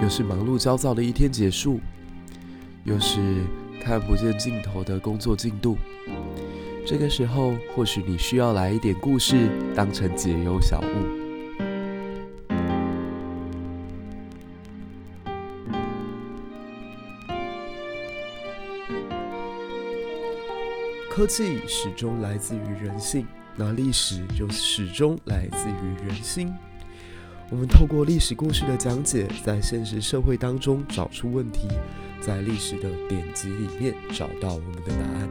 又是忙碌焦躁的一天结束，又是看不见尽头的工作进度。这个时候，或许你需要来一点故事，当成解忧小物。科技始终来自于人性，那历史就始终来自于人心。我们透过历史故事的讲解，在现实社会当中找出问题，在历史的典籍里面找到我们的答案。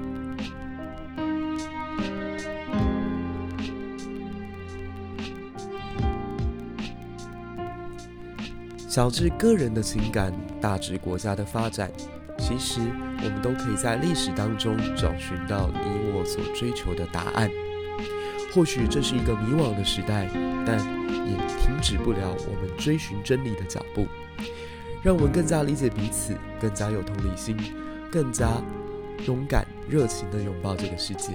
小至个人的情感，大至国家的发展，其实我们都可以在历史当中找寻到你我所追求的答案。或许这是一个迷惘的时代，但也停止不了我们追寻真理的脚步。让我们更加理解彼此，更加有同理心，更加勇敢、热情地拥抱这个世界。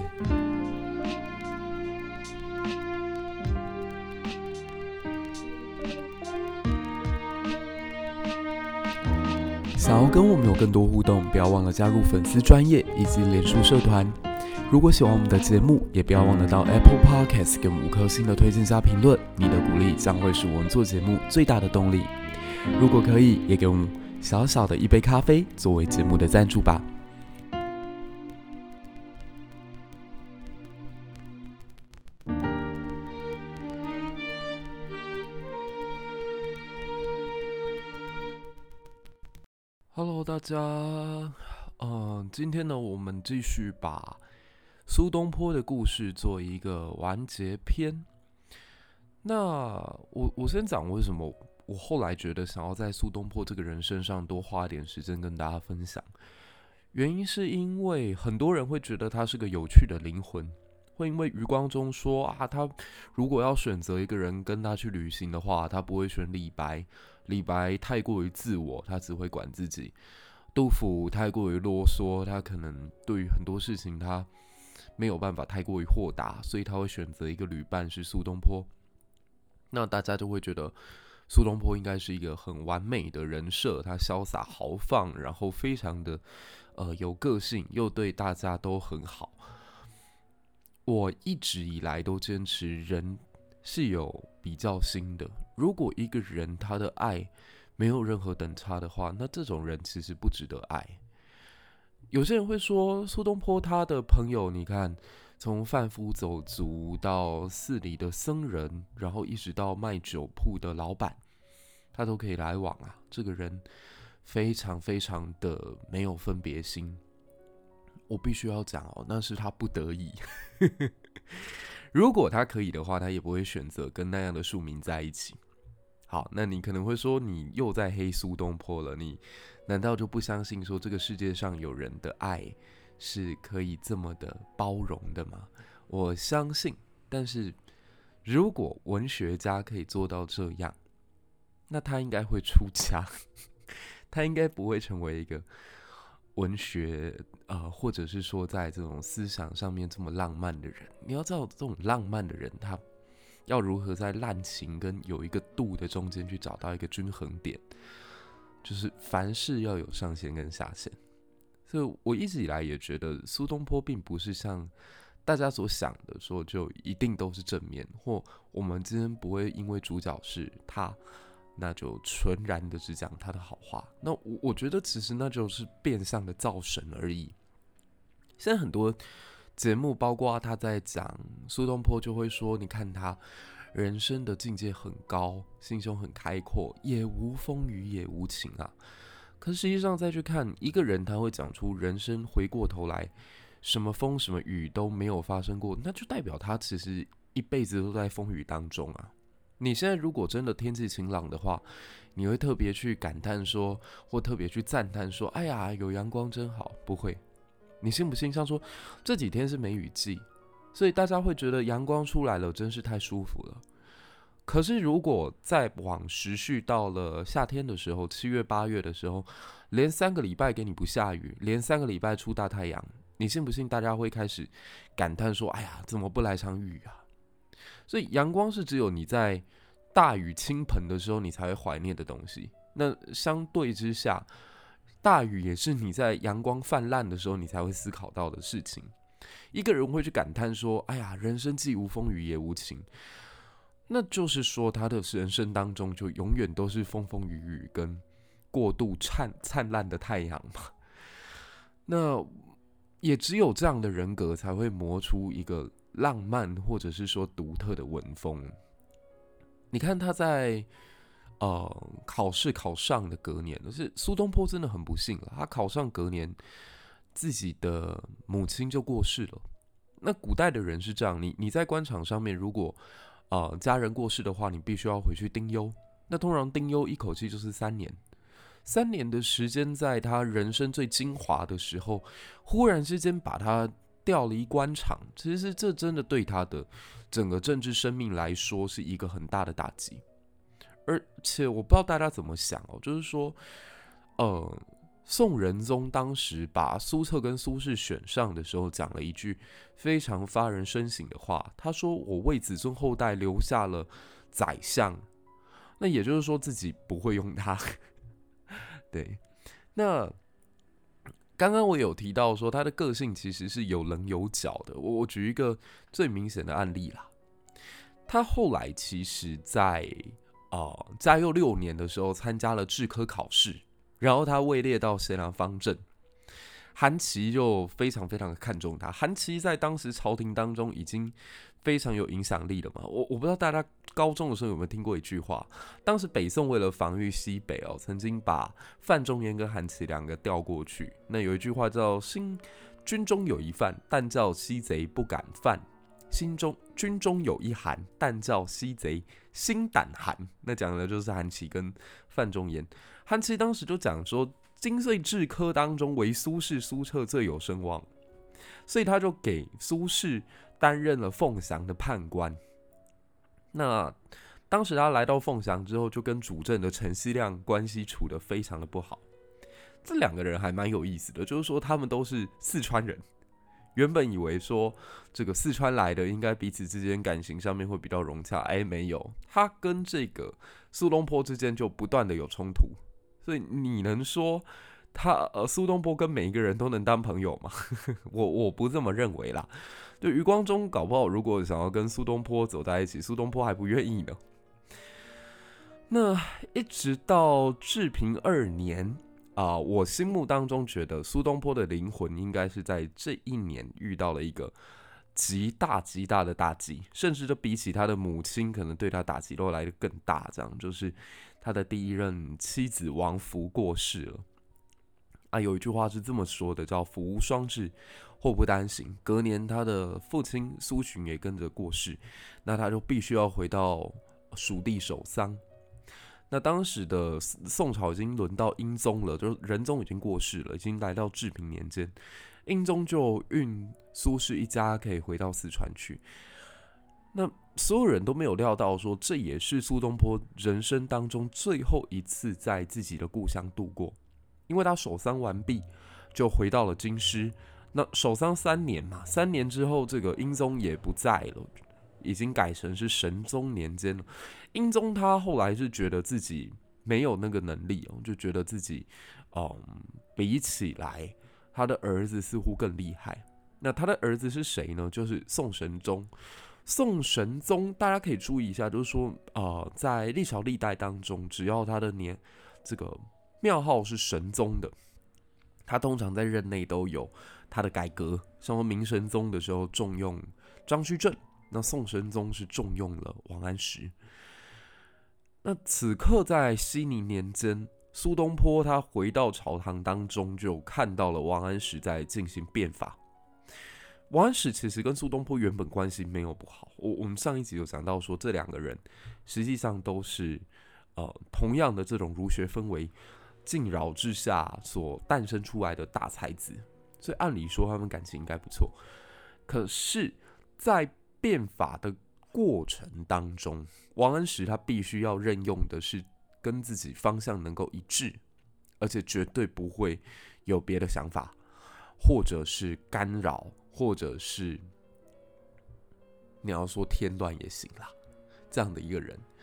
想要跟我们有更多互动，不要忘了加入粉丝专页以及脸书社团。如果喜欢我们的节目，也不要忘了到 Apple Podcast 给我们5颗星的推荐加评论，你的鼓励将会是我们做节目最大的动力。如果可以，也给我们小小的一杯咖啡作为节目的赞助吧。Hello， 大家，今天呢，我们继续把苏东坡的故事做一个完结篇。那我先讲为什么我后来觉得想要在苏东坡这个人身上多花点时间跟大家分享。原因是因为很多人会觉得他是个有趣的灵魂，会因为余光中说啊，他如果要选择一个人跟他去旅行的话，他不会选李白，李白太过于自我，他只会管自己。杜甫太过于啰嗦，他可能对于很多事情他没有办法太过于豁达，所以他会选择一个旅伴是苏东坡。那大家就会觉得苏东坡应该是一个很完美的人设，他潇洒豪放，然后非常的有个性，又对大家都很好。我一直以来都坚持人是有比较心的，如果一个人他的爱没有任何等差的话，那这种人其实不值得爱。有些人会说苏东坡他的朋友，你看从贩夫走卒到寺里的僧人，然后一直到卖酒铺的老板，他都可以来往啊。这个人非常非常的没有分别心。我必须要讲那是他不得已。如果他可以的话，他也不会选择跟那样的庶民在一起。好，那你可能会说，你又在黑苏东坡了，你难道就不相信说这个世界上有人的爱是可以这么的包容的吗？我相信，但是如果文学家可以做到这样，那他应该会出家，他应该不会成为一个文学或者是说在这种思想上面这么浪漫的人。你要知道，这种浪漫的人，他要如何在滥情跟有一个度的中间去找到一个均衡点，就是凡事要有上限跟下限。所以我一直以来也觉得苏东坡并不是像大家所想的说就一定都是正面，或我们今天不会因为主角是他，那就纯然的只讲他的好话。那我觉得其实那就是变相的造神而已。现在很多节目包括他在讲苏东坡，就会说你看他人生的境界很高，心胸很开阔，也无风雨也无晴啊。可是实际上再去看一个人，他会讲出人生回过头来什么风什么雨都没有发生过，那就代表他其实一辈子都在风雨当中啊。你现在如果真的天气晴朗的话，你会特别去感叹说，或特别去赞叹说，哎呀有阳光真好？不会。你信不信？像说这几天是梅雨季，所以大家会觉得阳光出来了，真是太舒服了。可是如果再往时序到了夏天的时候，7月8月的时候，连3个礼拜给你不下雨，连3个礼拜出大太阳，你信不信大家会开始感叹说，哎呀怎么不来场雨啊？所以阳光是只有你在大雨倾盆的时候你才会怀念的东西。 那相对之下，大雨也是你在阳光泛滥的时候你才会思考到的事情。一个人会去感叹说：“哎呀，人生既无风雨也无晴。”那就是说，他的人生当中就永远都是风风雨雨跟过度灿烂的太阳嘛。那也只有这样的人格才会磨出一个浪漫或者是说独特的文风。你看他在考试考上的隔年，是苏东坡真的很不幸了，他考上隔年，自己的母亲就过世了。那古代的人是这样，你在官场上面，如果家人过世的话，你必须要回去丁忧。那通常丁忧一口气就是3年，3年的时间，在他人生最精华的时候，忽然之间把他调离官场，其实这真的对他的整个政治生命来说是一个很大的打击。而且我不知道大家怎么想哦，就是说，宋仁宗当时把苏辙跟苏轼选上的时候，讲了一句非常发人深省的话。他说：“我为子孙后代留下了宰相。”那也就是说自己不会用它。对，那刚刚我有提到说他的个性其实是有棱有角的。我举一个最明显的案例啦，他后来其实在嘉佑6年的时候参加了制科考试，然后他位列到贤良方正，韩琦就非常非常的看重他。韩琦在当时朝廷当中已经非常有影响力了嘛。我不知道大家高中的时候有没有听过一句话，当时北宋为了防御西北曾经把范仲淹跟韩琦2个调过去。那有一句话叫“军中有一范，但叫西贼不敢犯；军中有一韩，但叫西贼心胆寒。”那讲的就是韩琦跟范仲淹。韩琦当时就讲说，今岁制科当中，唯苏轼、苏辙最有声望，所以他就给苏轼担任了凤翔的判官。那当时他来到凤翔之后，就跟主政的陈希亮关系处得非常的不好。这2个人还蛮有意思的，就是说他们都是四川人。原本以为说这个四川来的应该彼此之间感情上面会比较融洽，没有，他跟这个苏东坡之间就不断的有冲突。所以你能说苏东坡跟每一个人都能当朋友吗？我不这么认为啦。对，余光中搞不好如果想要跟苏东坡走在一起，苏东坡还不愿意呢。那一直到治平2年我心目当中觉得苏东坡的灵魂应该是在这一年遇到了一个极大极大的打击，甚至就比起他的母亲可能对他打击都来得更大。这样就是他的第1任妻子王弗过世了。有一句话是这么说的，叫“福无双至，祸不单行”。隔年他的父亲苏洵也跟着过世，那他就必须要回到蜀地守丧。那当时的宋朝已经轮到英宗了，就是仁宗已经过世了，已经来到治平年间，英宗就运苏轼一家可以回到四川去。那所有人都没有料到说，这也是苏东坡人生当中最后一次在自己的故乡度过，因为他守丧完毕就回到了京师。那守丧3年嘛，3年之后这个英宗也不在了，已经改成是神宗年间了。英宗他后来是觉得自己没有那个能力就觉得自己比起来他的儿子似乎更厉害。那他的儿子是谁呢？就是宋神宗。宋神宗大家可以注意一下，就是说在历朝历代当中，只要他的这个庙号是神宗的，他通常在任内都有他的改革。像说明神宗的时候重用张居正，那宋神宗是重用了王安石。那此刻在熙宁年间，苏东坡他回到朝堂当中，就看到了王安石在进行变法。王安石其实跟苏东坡原本关系没有不好，我们上一集有讲到说，这2个人实际上都是同样的这种儒学氛围浸扰之下所诞生出来的大才子，所以按理说他们感情应该不错。可是，在变法的过程当中，王安石他必须要任用的是跟自己方向能够一致，而且绝对不会有别的想法，或者是干扰，或者是你要说添乱也行啦，这样的一个人。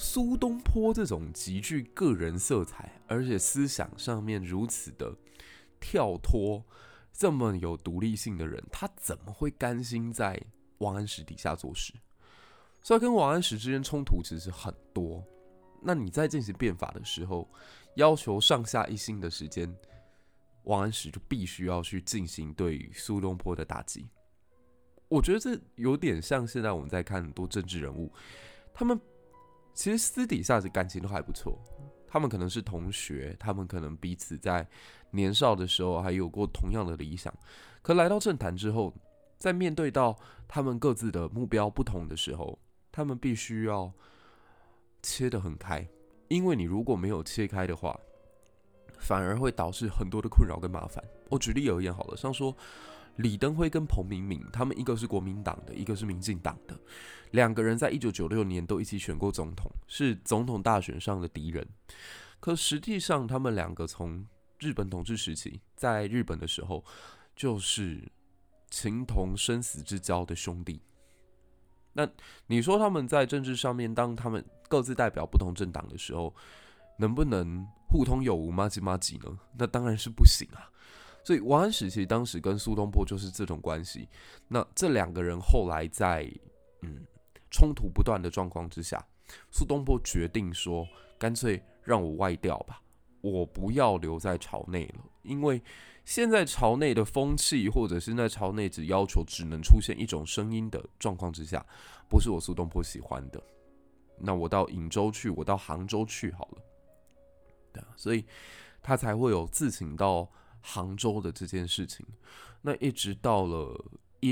苏东坡这种极具个人色彩，而且思想上面如此的跳脱，这么有独立性的人，他怎么会甘心在王安石底下做事？所以跟王安石之间冲突其实很多。那你在进行变法的时候，要求上下一心的时间，王安石就必须要去进行对于苏东坡的打击。我觉得这有点像现在我们在看很多政治人物，他们其实私底下的感情都还不错，他们可能是同学，他们可能彼此在年少的时候还有过同样的理想，可来到政坛之后，在面对到他们各自的目标不同的时候，他们必须要切得很开，因为你如果没有切开的话，反而会导致很多的困扰跟麻烦。我举例而言好了，像说李登辉跟彭明敏，他们一个是国民党的，一个是民进党的，两个人在1996年都一起选过总统，是总统大选上的敌人。可实际上，他们两个从日本统治时期，在日本的时候，就是情同生死之交的兄弟。那你说他们在政治上面，当他们各自代表不同政党的时候，能不能互通有无、麻吉麻吉呢？那当然是不行啊。所以王安石其实当时跟苏东坡就是这种关系。那这两个人后来在冲突不断的状况之下，苏东坡决定说，干脆让我外调吧，我不要留在朝内了，因为现在朝内的风气，或者是在朝内只要求只能出现一种声音的状况之下，不是我苏东坡喜欢的。那我到颍州去，我到杭州去好了。对啊，所以他才会有自请到杭州的这件事情。那一直到了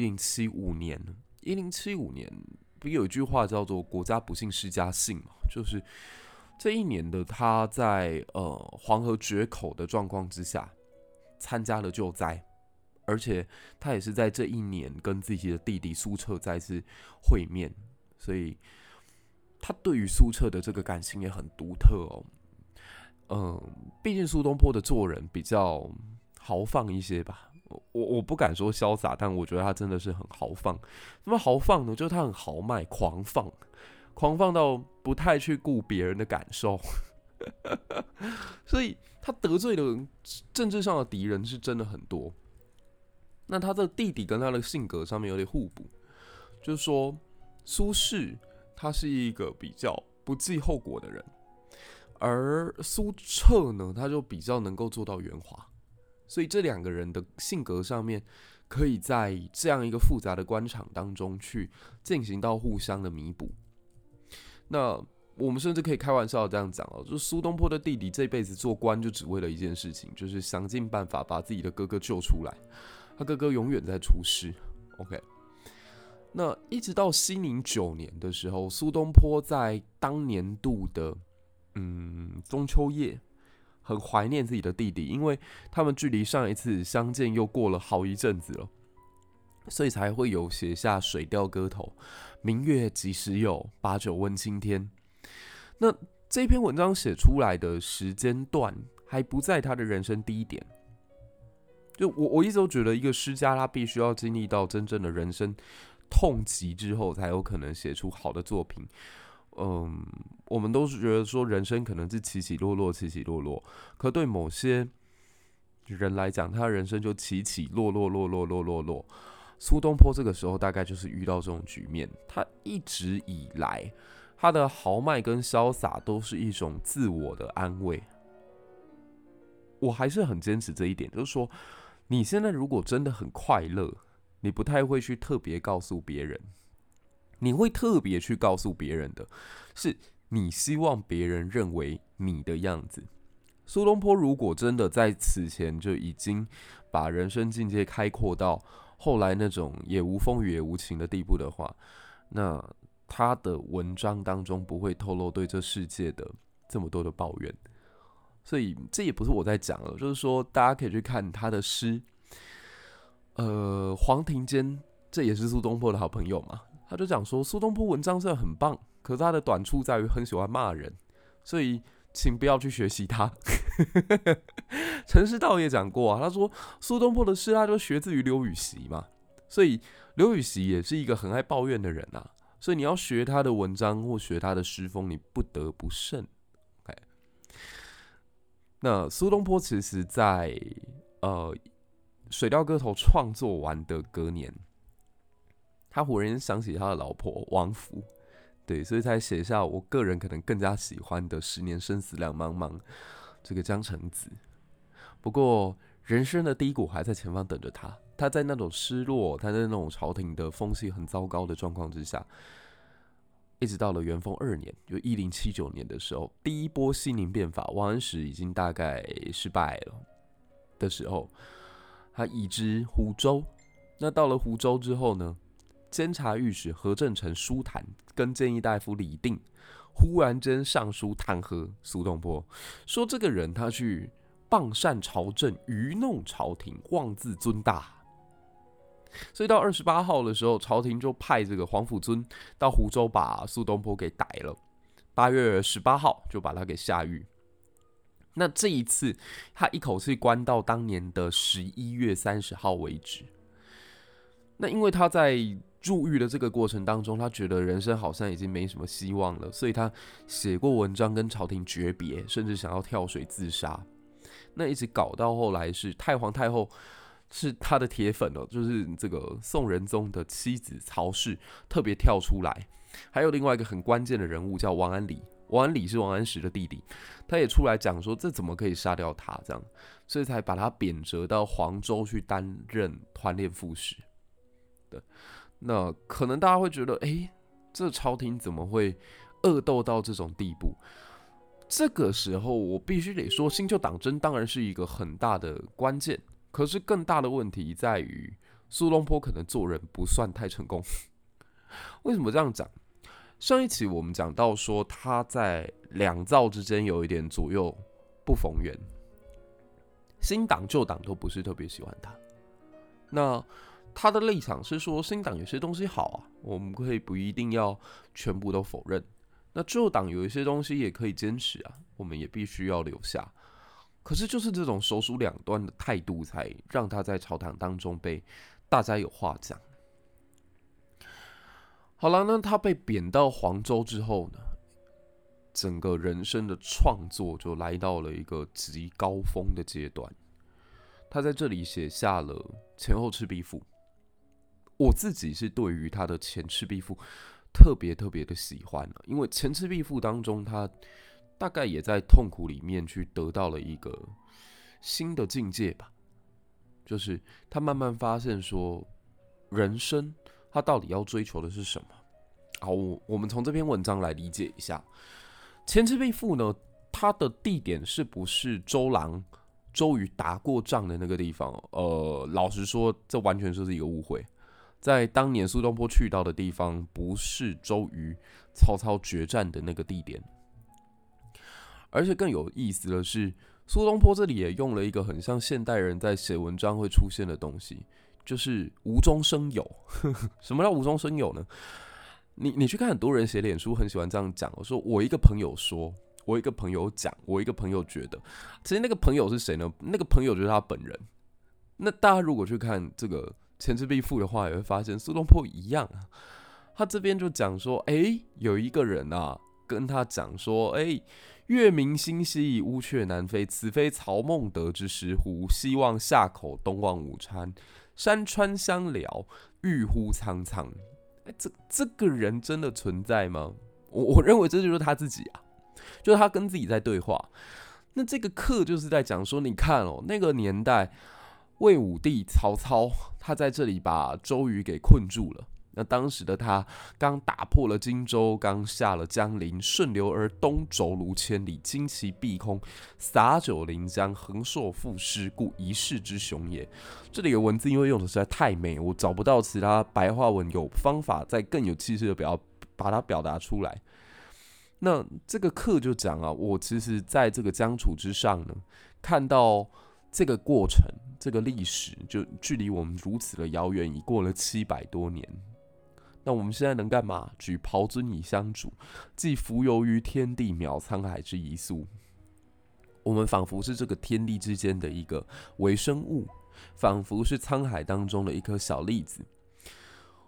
1075年，1075年不有一句话叫做"国家不幸施家幸"嘛，就是这一年的他在黄河决口的状况之下参加了救灾，而且他也是在这一年跟自己的弟弟苏辙再次会面，所以他对于苏辙的这个感情也很独特哦。毕竟苏东坡的做人比较豪放一些吧，我不敢说潇洒，但我觉得他真的是很豪放。那么豪放呢，就是他很豪迈、狂放到不太去顾别人的感受，所以他得罪的政治上的敌人是真的很多。那他的弟弟跟他的性格上面有点互补，就是说苏轼他是一个比较不计后果的人。而苏辙呢，他就比较能够做到圆滑，所以这两个人的性格上面，可以在这样一个复杂的官场当中去进行到互相的弥补。那我们甚至可以开玩笑这样讲哦，就是苏东坡的弟弟这辈子做官就只为了一件事情，就是想尽办法把自己的哥哥救出来。他哥哥永远在出事。OK， 那一直到熙宁9年的时候，苏东坡在当年度的中秋夜，很怀念自己的弟弟，因为他们距离上一次相见又过了好一阵子了，所以才会有写下《水调歌头》“明月几时有，把酒问青天”。那这篇文章写出来的时间段还不在他的人生低点。就我一直都觉得，一个诗家他必须要经历到真正的人生痛极之后，才有可能写出好的作品。我们都是觉得说人生可能是起起落落，起起落落。可对某些人来讲，他的人生就起起落落，落落落落落。苏东坡这个时候大概就是遇到这种局面。他一直以来，他的豪迈跟潇洒都是一种自我的安慰。我还是很坚持这一点，就是说，你现在如果真的很快乐，你不太会去特别告诉别人。你会特别去告诉别人的是你希望别人认为你的样子。苏东坡如果真的在此前就已经把人生境界开阔到后来那种也无风雨也无晴的地步的话，那他的文章当中不会透露对这世界的这么多的抱怨。所以这也不是我在讲了，就是说大家可以去看他的诗。黄庭坚这也是苏东坡的好朋友嘛。他就讲说，苏东坡文章虽然很棒，可是他的短处在于很喜欢骂人，所以请不要去学习他。陈师道也讲过啊，他说苏东坡的诗他就学自于刘禹锡嘛，所以刘禹锡也是一个很爱抱怨的人啊。 所以你要学他的文章或学他的诗风，你不得不慎。那苏东坡其实在水调歌头》创作完的隔年，他忽然想起他的老婆王弗，对，所以才写下我个人可能更加喜欢的“10年生死两茫茫”这个江城子。不过，人生的低谷还在前方等着他。他在那种失落，他在那种朝廷的风气很糟糕的状况之下，一直到了元丰2年，就1079年的时候，第一波西宁变法，王安石已经大概失败了的时候，他移之湖州。那到了湖州之后呢，监察御史何正成书谈跟谏议大夫李定忽然间上书弹劾苏东坡，说这个人他去谤善朝政，愚弄朝廷，妄自尊大。所以到28号的时候，朝廷就派这个黄甫尊到湖州把苏东坡给逮了。8月18号就把他给下狱。那这一次，他一口气关到当年的11月30号为止。那因为他在入狱的这个过程当中，他觉得人生好像已经没什么希望了，所以他写过文章跟朝廷诀别，甚至想要跳水自杀。那一直搞到后来是太皇太后是他的铁粉哦，就是这个宋仁宗的妻子曹氏特别跳出来，还有另外一个很关键的人物叫王安礼，王安礼是王安石的弟弟，他也出来讲说这怎么可以杀掉他这样，所以才把他贬谪到黄州去担任团练副使。对，那可能大家会觉得，这朝廷怎么会恶斗到这种地步？这个时候我必须得说，新旧党争当然是一个很大的关键。可是更大的问题在于，苏东坡可能做人不算太成功。为什么这样讲？上一期我们讲到说，他在两造之间有一点左右不逢源，新党旧党都不是特别喜欢他。那他的立场是说，新党有些东西好啊，我们可以不一定要全部都否认。那旧党有一些东西也可以坚持啊，我们也必须要留下。可是就是这种手鼠两端的态度，才让他在朝堂当中被大家有话讲。好了，那他被贬到黄州之后呢，整个人生的创作就来到了一个极高峰的阶段。他在这里写下了《前后赤壁赋》，我自己是对于他的《前赤壁赋》特别的喜欢，因为《前赤壁赋》当中他大概也在痛苦里面去得到了一个新的境界吧，就是他慢慢发现说，人生他到底要追求的是什么？好，我们从这篇文章来理解一下《前赤壁赋》呢，它的地点是不是周郎、周瑜打过仗的那个地方？老实说，这完全就是一个误会。在当年苏东坡去到的地方，不是周瑜、曹操决战的那个地点。而且更有意思的是，苏东坡这里也用了一个很像现代人在写文章会出现的东西，就是无中生有。什么叫无中生有呢？你去看很多人写脸书，很喜欢这样讲，说我一个朋友说，我一个朋友讲，我一个朋友觉得，其实那个朋友是谁呢？那个朋友就是他本人。那大家如果去看这个《前赤壁赋》的话，也会发现苏东坡一样啊。他这边就讲说，有一个人啊，跟他讲说，月明星稀，乌鹊南飞，此非曹孟德之诗乎？西望夏口，东望武川，山川相辽，郁乎苍苍。这个人真的存在吗？我认为这就是他自己啊，就是他跟自己在对话。那这个课就是在讲说，你看哦，那个年代，魏武帝曹操，他在这里把周瑜给困住了。那当时的他刚打破了荆州，刚下了江陵，顺流而东，轴如千里，旌旗蔽空，洒酒临江，横槊赋诗，故一世之雄也。这里的文字因为用的实在太美，我找不到其他白话文有方法再更有气势的把它表达出来。那这个课就讲啊，我其实在这个江楚之上呢，看到这个过程，这个历史就距离我们如此的遥远，已过了700多年。那我们现在能干嘛？举匏樽以相属，寄蜉蝣于天地，渺沧海之一粟。我们仿佛是这个天地之间的一个微生物，仿佛是沧海当中的一颗小粒子。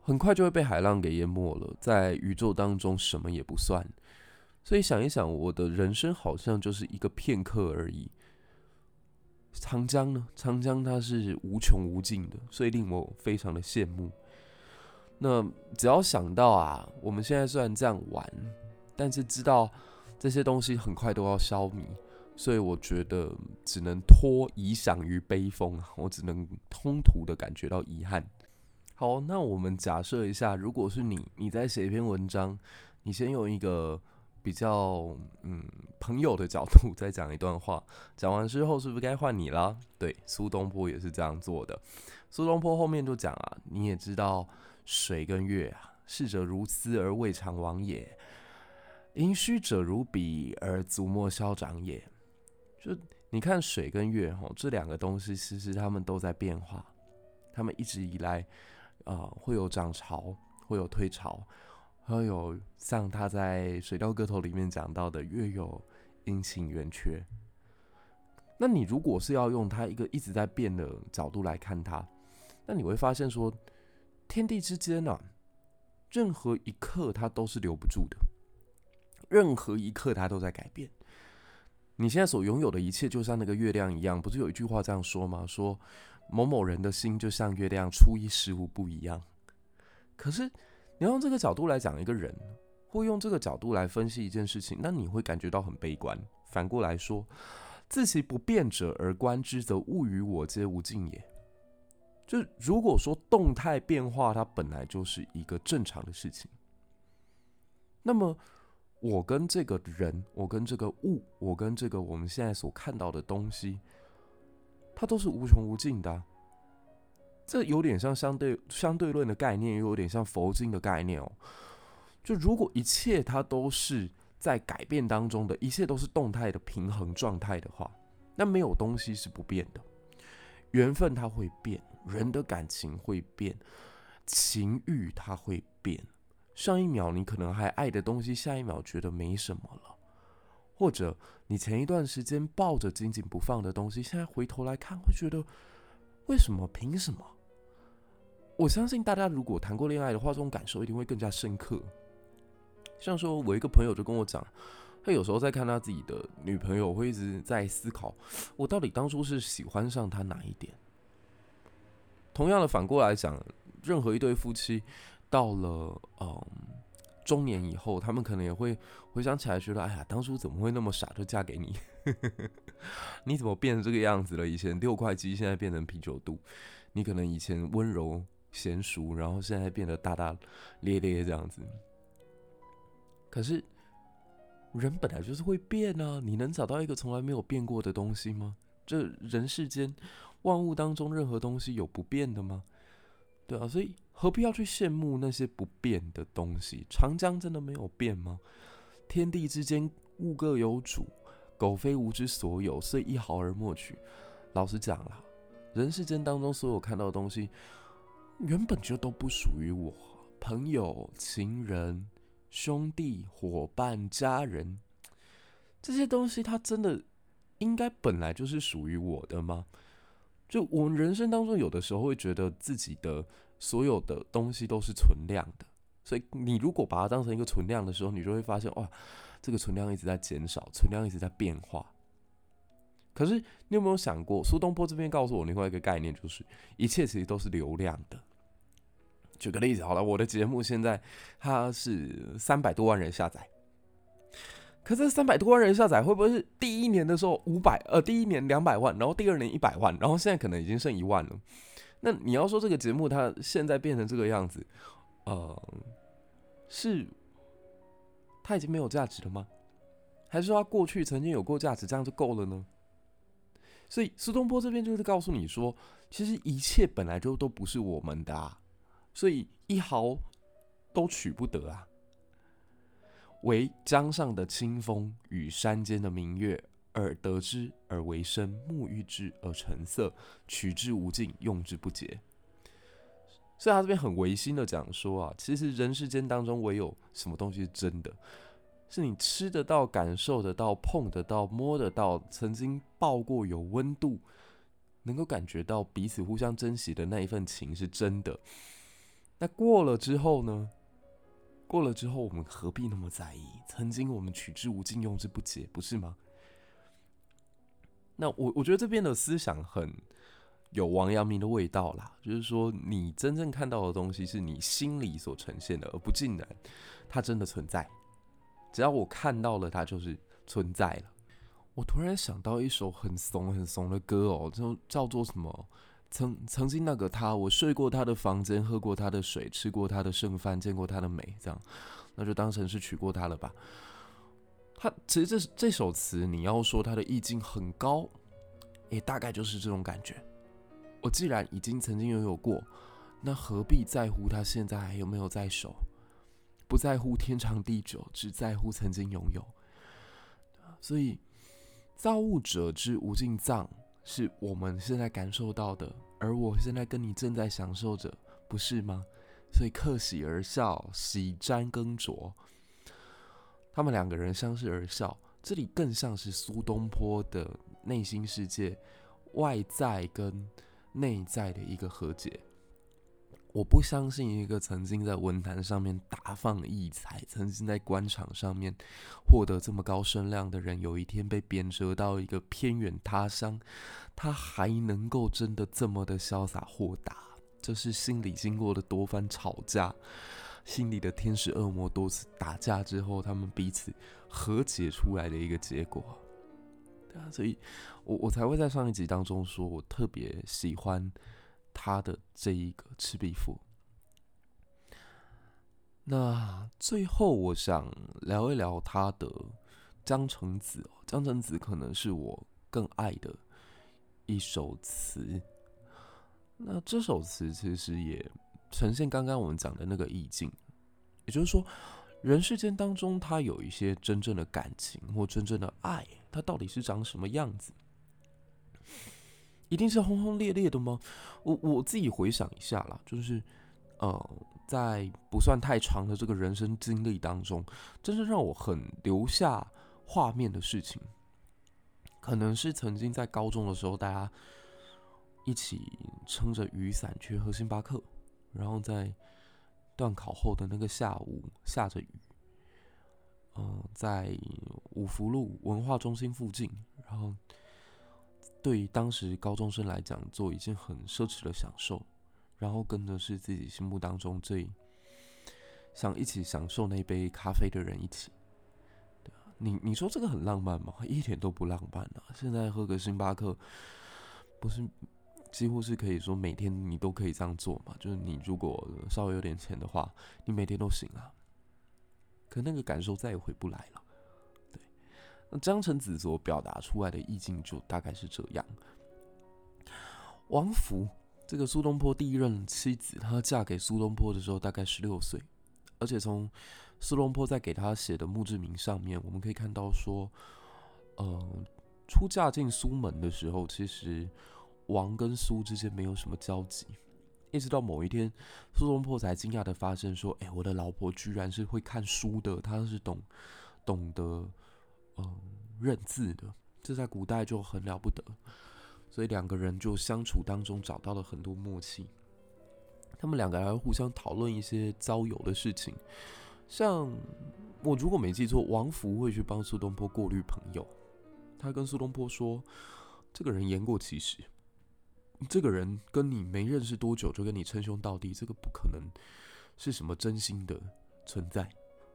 很快就会被海浪给淹没了，在宇宙当中什么也不算。所以想一想，我的人生好像就是一个片刻而已。长江呢？长江它是无穷无尽的，所以令我非常的羡慕。那只要想到啊，我们现在虽然这样玩，但是知道这些东西很快都要消弭，所以我觉得只能托遗响于悲风啊，我只能通途的感觉到遗憾。好，那我们假设一下，如果是你在写一篇文章，你先用一个比较朋友的角度再讲一段话，讲完之后是不是该换你啦？对，苏东坡也是这样做的。苏东坡后面就讲啊，你也知道水跟月啊，逝者如斯而未尝往也，盈虚者如彼而足莫消长也。就你看水跟月这两个东西，其实它们都在变化，它们一直以来会有涨潮，会有退潮。还有像他在《水调歌头》里面讲到的“月有阴晴圆缺”，那你如果是要用它一个一直在变的角度来看它，那你会发现说，天地之间啊，任何一刻它都是留不住的，任何一刻它都在改变。你现在所拥有的一切，就像那个月亮一样，不是有一句话这样说吗？说某某人的心就像月亮，初一十五不一样。可是你要用这个角度来讲一个人，或用这个角度来分析一件事情，那你会感觉到很悲观。反过来说，自其不变者而观之，则物与我皆无尽也。就如果说动态变化它本来就是一个正常的事情，那么我跟这个人，我跟这个物，我跟这个我们现在所看到的东西，它都是无穷无尽的啊。这有点像相对论的概念，又有点像佛经的概念哦。就如果一切它都是在改变当中的，一切都是动态的平衡状态的话，那没有东西是不变的。缘分它会变，人的感情会变，情欲它会变。上一秒你可能还爱的东西，下一秒觉得没什么了。或者你前一段时间抱着紧紧不放的东西，现在回头来看，会觉得为什么？凭什么？我相信大家如果谈过恋爱的话，这种感受一定会更加深刻。像说，我一个朋友就跟我讲，他有时候在看他自己的女朋友，会一直在思考，我到底当初是喜欢上她哪一点？同样的，反过来讲，任何一对夫妻到了中年以后，他们可能也会回想起来，觉得哎呀，当初怎么会那么傻，就嫁给你？你怎么变成这个样子了？以前6块肌，现在变成啤酒肚。你可能以前温柔娴熟，然后现在变得大大咧咧这样子。可是人本来就是会变啊，你能找到一个从来没有变过的东西吗？这人世间万物当中，任何东西有不变的吗？对啊，所以何必要去羡慕那些不变的东西？长江真的没有变吗？天地之间物各有主，苟非吾之所有，遂一毫而莫取。老实讲啦，人世间当中所有看到的东西，原本就都不属于我。朋友、情人、兄弟、伙伴、家人，这些东西，它真的应该本来就是属于我的吗？就我们人生当中，有的时候会觉得自己的所有的东西都是存量的，所以你如果把它当成一个存量的时候，你就会发现，哇，这个存量一直在减少，存量一直在变化。可是你有没有想过，苏东坡这边告诉我另外一个概念，就是一切其实都是流量的。举个例子好了，我的节目现在它是300多万人下载，可是300多万人下载会不会是第一年的时候第一年200万，然后第二年100万，然后现在可能已经剩1万了？那你要说这个节目它现在变成这个样子，是它已经没有价值了吗？还是说它过去曾经有过价值，这样就够了呢？所以苏东坡这边就是告诉你说，其实一切本来就都不是我们的啊，所以一毫都取不得啊。惟江上的清风与山间的明月，耳得之而为声，目遇之而成色，取之无尽，用之不竭。所以他这边很违心的讲说啊，其实人世间当中唯有什么东西是真的，是你吃得到、感受得到、碰得到、摸得到，曾经抱过有温度，能够感觉到彼此互相珍惜的那一份情是真的。 那过了之后呢？过了之后，我们何必那么在意？曾经我们取之无尽，用之不竭，不是吗？那我觉得这边的思想很有王阳明的味道啦，就是说你真正看到的东西是你心里所呈现的，而不尽然它真的存在。只要我看到了，它就是存在了。我突然想到一首很怂很怂的歌哦，就叫做什么？曾经那个他，我睡过他的房间，喝过他的水，吃过他的剩饭，见过他的美，这样，那就当成是娶过他了吧。他其实这首词，你要说它的意境很高，也大概就是这种感觉。我既然已经曾经拥有过，那何必在乎他现在还有没有在手？不在乎天长地久，只在乎曾经拥有。所以，造物者之无尽藏是我们现在感受到的，而我现在跟你正在享受着，不是吗？所以客喜而笑，喜沾羹酌。他们两个人相视而笑，这里更像是苏东坡的内心世界，外在跟内在的一个和解。我不相信一个曾经在文坛上面大放异彩，曾经在官场上面获得这么高声量的人，有一天被贬谪到一个偏远他乡，他还能够真的这么的潇洒豁达。这是心里经过了多番吵架，心里的天使恶魔多次打架之后，他们彼此和解出来的一个结果。对啊，所以我才会在上一集当中说，我特别喜欢他的这一个赤壁赋。那最后我想聊一聊他的江城子。江城子可能是我更爱的一首词。那这首词其实也呈现刚刚我们讲的那个意境，也就是说，人世间当中，它有一些真正的感情或真正的爱，它到底是长什么样子？一定是轰轰烈烈的吗？我自己回想一下啦，就是在不算太长的这个人生经历当中，真正让我很留下画面的事情，可能是曾经在高中的时候，大家一起撑着雨伞去喝星巴克，然后在段考后的那个下午下着雨，在五福路文化中心附近，然后对于当时高中生来讲，做一件很奢侈的享受，然后跟的是自己心目当中最想一起享受那杯咖啡的人一起。你说这个很浪漫吗？一点都不浪漫啊！现在喝个星巴克，不是几乎是可以说每天你都可以这样做嘛？就是你如果稍微有点钱的话，你每天都行啊。可那个感受再也回不来了。对，那江城子所表达出来的意境就大概是这样。王弗这个苏东坡第一任妻子，她嫁给苏东坡的时候大概16岁，而且从苏东坡在给她写的墓志铭上面，我们可以看到说，出嫁进苏门的时候，其实王跟苏之间没有什么交集，一直到某一天，苏东坡才惊讶的发现说：“我的老婆居然是会看书的，她是懂得认字的，这在古代就很了不得。”所以两个人就相处当中找到了很多默契。他们两个人还互相讨论一些交友的事情，像我如果没记错，王弗会去帮苏东坡过滤朋友。他跟苏东坡说：“这个人言过其实，这个人跟你没认识多久就跟你称兄道弟，这个不可能是什么真心的存在。”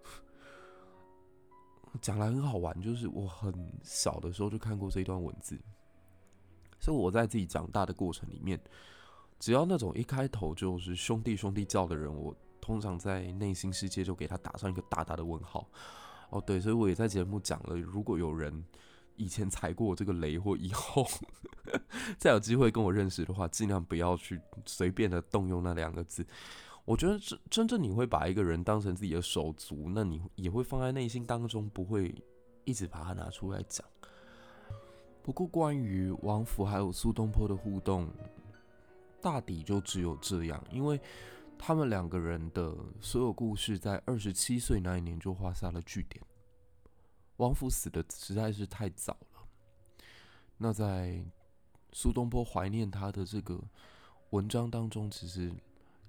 讲来很好玩，就是我很小的时候就看过这一段文字，所以我在自己长大的过程里面，只要那种一开头就是兄弟兄弟叫的人，我通常在内心世界就给他打上一个大大的问号。对，所以我也在节目讲了，如果有人以前踩过我这个雷，或以后再有机会跟我认识的话，尽量不要去随便的动用那2个字。我觉得真正你会把一个人当成自己的手足，那你也会放在内心当中，不会一直把它拿出来讲。不过关于王弗还有苏东坡的互动，大抵就只有这样，因为他们两个人的所有故事在27岁那一年就画下了句点。王弗死的实在是太早了，那在苏东坡怀念他的这个文章当中，其实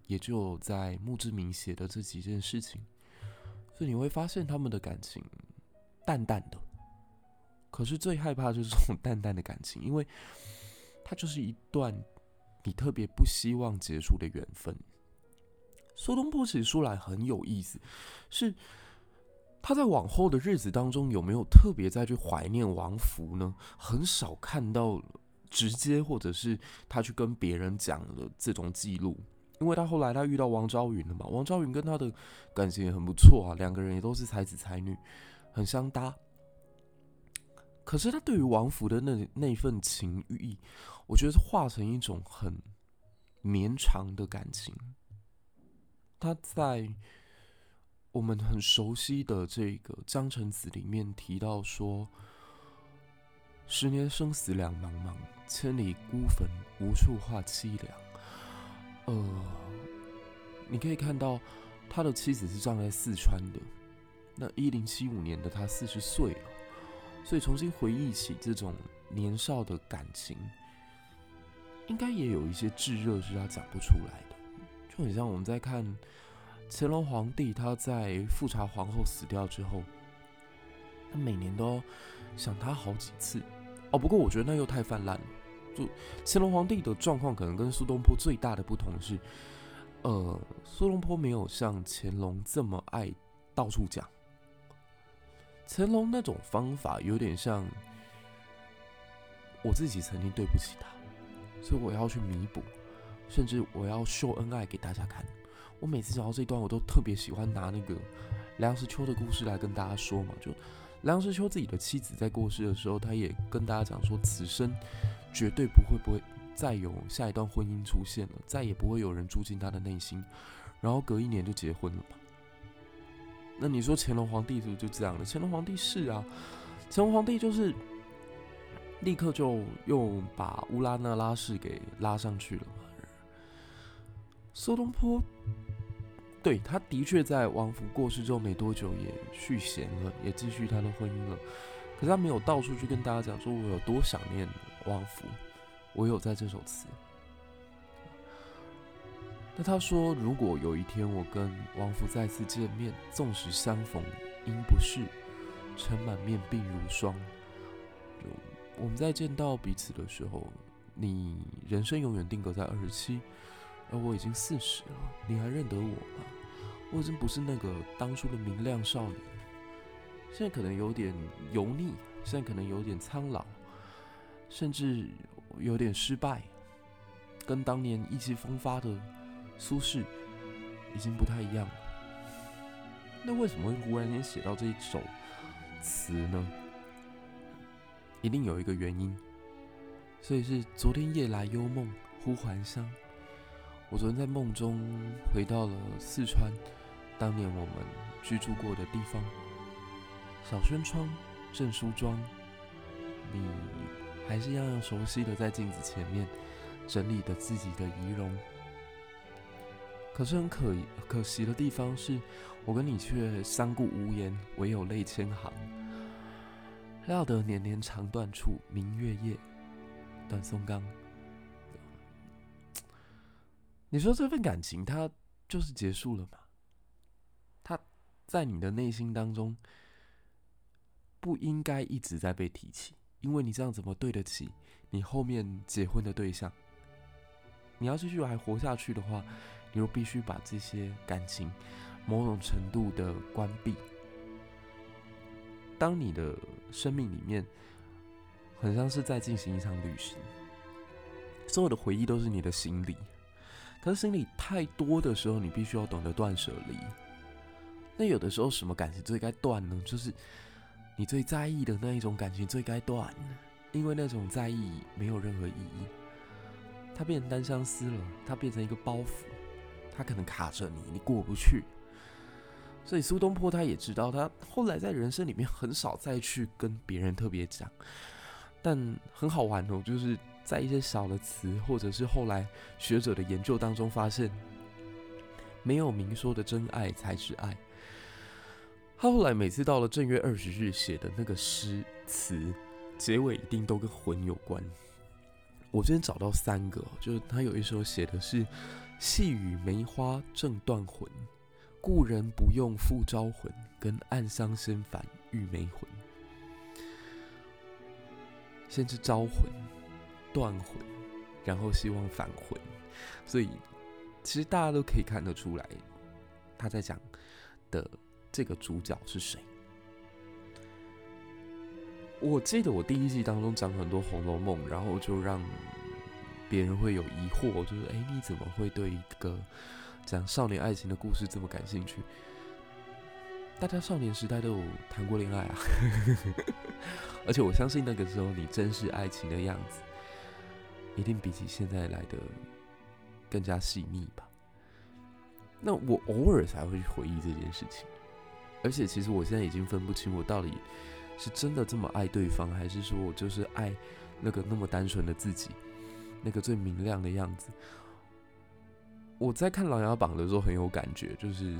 也就在墓志铭写的这几件事情，所以你会发现他们的感情淡淡的。可是最害怕就是这种淡淡的感情，因为它就是一段你特别不希望结束的缘分。苏东坡写出来很有意思，是他在往后的日子当中有没有特别再去怀念王弗呢？很少看到直接或者是他去跟别人讲的这种记录，因为他后来他遇到王昭云了嘛，王昭云跟他的感情也很不错啊，两个人也都是才子才女，很相搭。可是他对于王弗的那份情谊，我觉得是化成一种很绵长的感情。他在我们很熟悉的这个《江城子》里面提到说：“10年生死两茫茫，千里孤坟，无处话凄凉。”你可以看到他的妻子是葬在四川的。那1075年的他40岁了。所以重新回忆起这种年少的感情，应该也有一些炙热是他讲不出来的，就很像我们在看乾隆皇帝，他在富察皇后死掉之后，他每年都要想他好几次。不过我觉得那又太泛滥了。就乾隆皇帝的状况可能跟苏东坡最大的不同是，苏东坡没有像乾隆这么爱到处讲。乾隆那种方法有点像我自己曾经对不起他，所以我要去弥补，甚至我要秀恩爱给大家看。我每次讲到这一段，我都特别喜欢拿那个梁实秋的故事来跟大家说嘛。就梁实秋自己的妻子在过世的时候，他也跟大家讲说，此生绝对不会再有下一段婚姻出现了，再也不会有人住进他的内心。然后隔1年就结婚了嘛。那你说乾隆皇帝是不是就这样了？乾隆皇帝是啊，乾隆皇帝就是立刻就又把乌拉那拉氏给拉上去了嘛。苏东坡，对，他的确在王弗过世之后没多久也续弦了，也继续他的婚姻了。可是他没有到处去跟大家讲说我有多想念王弗，我有在这首词。那他说，如果有一天我跟王弗再次见面，纵使相逢应不识，尘满面鬓如霜。我们在见到彼此的时候，你人生永远定格在27，而我已经40了，你还认得我吗？我已经不是那个当初的明亮少年，现在可能有点油腻，现在可能有点苍老，甚至有点失败，跟当年意气风发的苏轼已经不太一样了。那为什么会忽然间写到这一首词呢？一定有一个原因，所以是昨天夜来幽梦忽还乡。我昨天在梦中回到了四川，当年我们居住过的地方。小轩窗，正梳妆，你还是样样熟悉的在镜子前面整理的自己的仪容。可是很可惜的地方是，我跟你却相顾无言，唯有泪千行。料得年年肠断处，明月夜，断松冈。你说这份感情，它就是结束了吗？它在你的内心当中，不应该一直在被提起，因为你这样怎么对得起你后面结婚的对象？你要继续还活下去的话，你又必须把这些感情某种程度的关闭。当你的生命里面很像是在进行一场旅行，所有的回忆都是你的行李，可是行李太多的时候，你必须要懂得断舍离。那有的时候什么感情最该断呢？就是你最在意的那一种感情最该断，因为那种在意没有任何意义，它变成单相思了，它变成一个包袱，它可能卡着你，你过不去。所以苏东坡他也知道，他后来在人生里面很少再去跟别人特别讲，但很好玩哦，就是在一些小的词，或者是后来学者的研究当中发现，没有明说的真爱才是爱。他后来每次到了正月20日写的那个诗词，结尾一定都跟魂有关。我今天找到3个，就是他有一首写的是细雨梅花正断魂，故人不用复招魂，跟暗香先返玉梅魂。先是招魂、断魂，然后希望返魂，所以其实大家都可以看得出来，他在讲的这个主角是谁。我记得我第一季当中讲很多《红楼梦》，然后就让别人会有疑惑，就是你怎么会对一个讲少年爱情的故事这么感兴趣？大家少年时代都有谈过恋爱啊，而且我相信那个时候你真实爱情的样子，一定比起现在来的更加细腻吧。那我偶尔才会去回忆这件事情，而且其实我现在已经分不清我到底是真的这么爱对方，还是说我就是爱那个那么单纯的自己，那个最明亮的样子。我在看《琅琊榜》的时候很有感觉，就是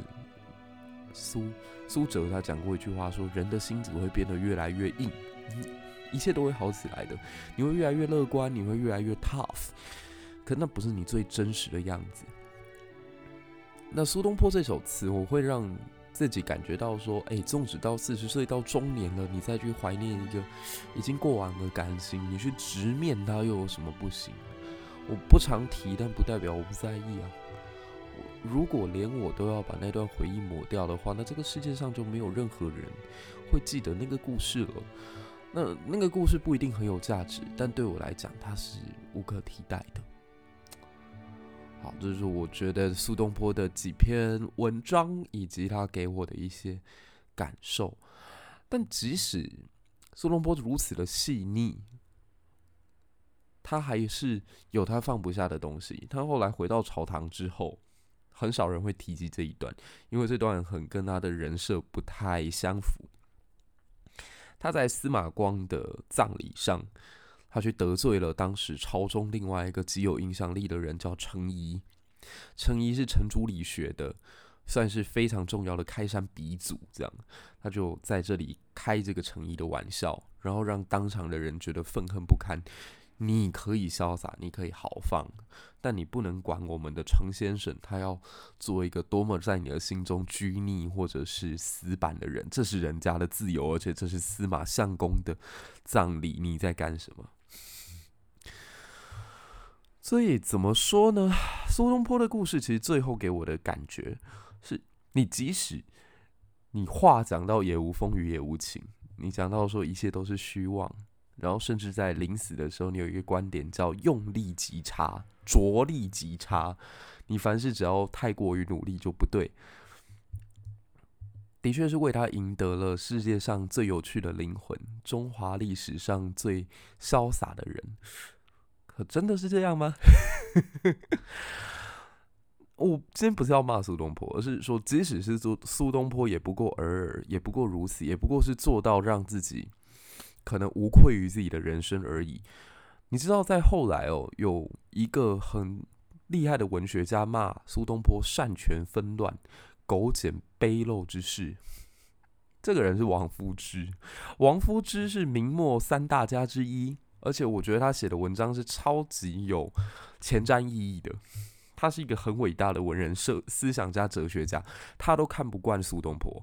苏辙他讲过一句话说，人的心只会变得越来越硬，一切都会好起来的，你会越来越乐观，你会越来越 tough， 可那不是你最真实的样子。那苏东坡这首词，我会让自己感觉到说，纵使到40岁到中年了，你再去怀念一个已经过往的感情，你去直面它又有什么不行？我不常提，但不代表我不在意啊。如果连我都要把那段回忆抹掉的话，那这个世界上就没有任何人会记得那个故事了。那个故事不一定很有价值，但对我来讲，它是无可替代的。好，这就是我觉得苏东坡的几篇文章，以及他给我的一些感受。但即使苏东坡如此的细腻，他还是有他放不下的东西。他后来回到朝堂之后，很少人会提及这一段，因为这段很跟他的人设不太相符。他在司马光的葬礼上，他去得罪了当时朝中另外一个极有影响力的人，叫程颐。程颐是程朱理学的，算是非常重要的开山鼻祖。这样，他就在这里开这个程颐的玩笑，然后让当场的人觉得愤恨不堪。你可以潇洒，你可以豪放，但你不能管我们的程先生，他要做一个多么在你的心中拘泥或者是死板的人，这是人家的自由，而且这是司马相公的葬礼，你在干什么？所以怎么说呢？苏东坡的故事其实最后给我的感觉是，你即使你话讲到也无风雨也无晴，你讲到说一切都是虚妄，然后甚至在临死的时候，你有一个观点叫用力极差，着力极差，你凡事只要太过于努力就不对。的确是为他赢得了世界上最有趣的灵魂，中华历史上最潇洒的人。可真的是这样吗？我今天不是要骂苏东坡，而是说，即使是苏东坡，也不过尔尔，也不过如此，也不过是做到让自己可能无愧于自己的人生而已。你知道，在后来有一个很厉害的文学家骂苏东坡擅权纷乱、苟简卑陋之事。这个人是王夫之，王夫之是明末3大家之一，而且我觉得他写的文章是超级有前瞻意义的。他是一个很伟大的文人、思想家、哲学家，他都看不惯苏东坡。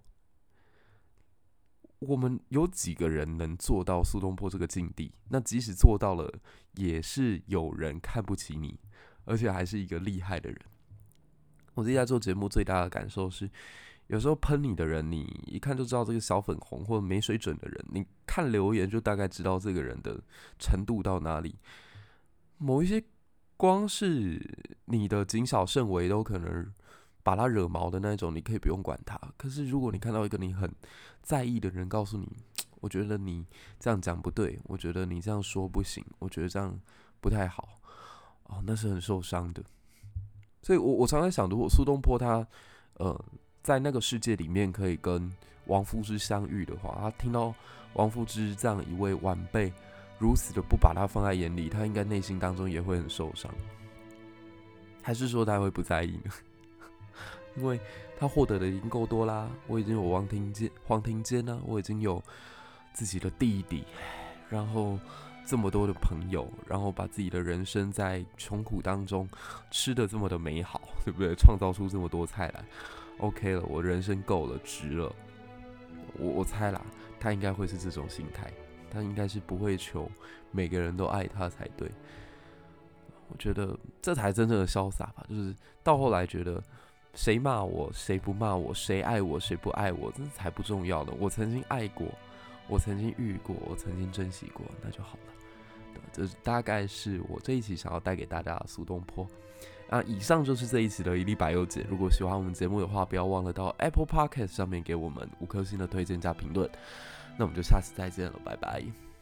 我们有几个人能做到苏东坡这个境地？那即使做到了，也是有人看不起你，而且还是一个厉害的人。我自己在做节目最大的感受是，有时候喷你的人，你一看就知道这个小粉红或者没水准的人，你看留言就大概知道这个人的程度到哪里。某一些光是你的谨小慎微都可能把他惹毛的那种，你可以不用管他。可是如果你看到一个你很在意的人告诉你，我觉得你这样讲不对，我觉得你这样说不行，我觉得这样不太好，那是很受伤的。所以我常常想，如果苏东坡他在那个世界里面可以跟王夫之相遇的话，他听到王夫之这样一位晚辈如此的不把他放在眼里，他应该内心当中也会很受伤。还是说他会不在意呢？因为他获得的已经够多啦，我已经有黄庭坚啊，我已经有自己的弟弟，然后这么多的朋友，然后把自己的人生在穷苦当中吃得这么的美好，对不对？创造出这么多菜来 ，OK 了，我人生够了，值了。我猜啦，他应该会是这种心态，他应该是不会求每个人都爱他才对。我觉得这才真正的潇洒吧，就是到后来觉得谁骂我，谁不骂我，谁爱我，谁不爱我，这才不重要的。我曾经爱过，我曾经遇过，我曾经珍惜过，那就好了。这大概是我这一期想要带给大家的苏东坡。以上就是这一期的一粒百忧解。如果喜欢我们节目的话，不要忘了到 Apple Podcast 上面给我们5颗星的推荐加评论。那我们就下次再见了，拜拜。